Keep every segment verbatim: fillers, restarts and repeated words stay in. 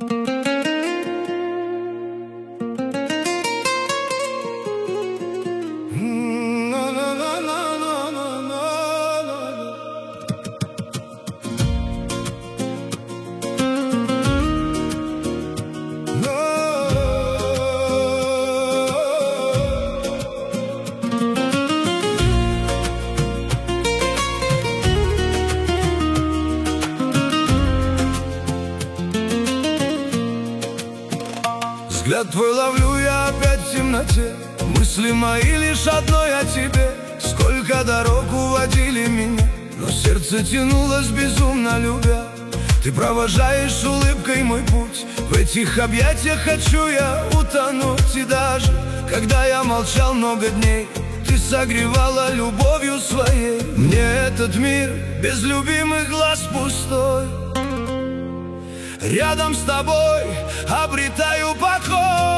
Взгляд твой ловлю я опять в темноте, мысли мои лишь одной о тебе. Сколько дорог уводили меня, но сердце тянулось безумно любя. Ты провожаешь улыбкой мой путь, в этих объятиях хочу я утонуть. И даже когда я молчал много дней, ты согревала любовью своей. Мне этот мир без любимых глаз пустой, рядом с тобой обретаю покой.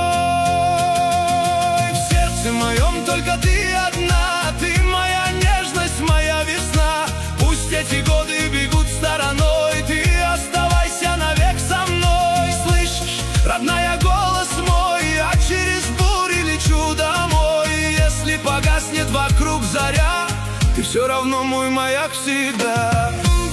В сердце моем только ты одна, ты моя нежность, моя весна. Пусть эти годы бегут стороной, ты оставайся навек со мной. Слышишь, родная, голос мой, я через бури лечу домой. Если погаснет вокруг заря, ты все равно мой маяк всегда.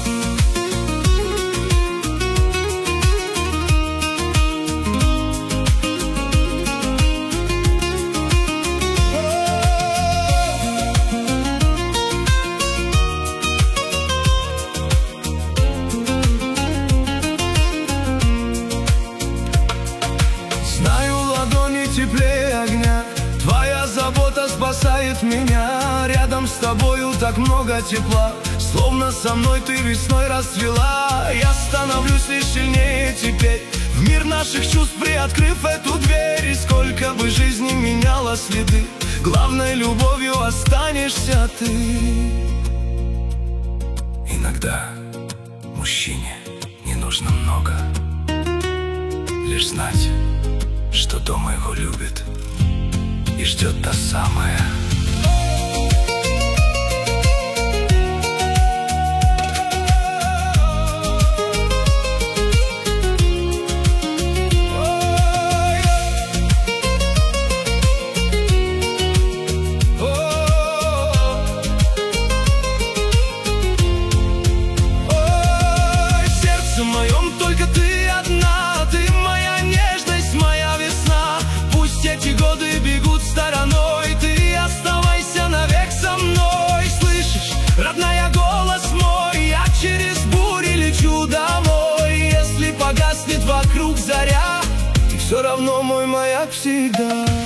Теплее огня, твоя забота спасает меня. Рядом с тобою так много тепла, словно со мной ты весной расцвела. Я становлюсь лишь сильнее теперь, в мир наших чувств приоткрыв эту дверь. И сколько бы жизни меняла следы, главной любовью останешься ты. Иногда мужчине не нужно много, лишь знать, что дома его любит и ждет та самая. Ой, в сердце моем только ты одна, ты моя нежность, моя весна. Пусть эти годы бегут стороной, ты оставайся навек со мной. Слышишь, родная, голос мой, я через бури лечу домой. Если погаснет вокруг заря, ты все равно мой маяк всегда.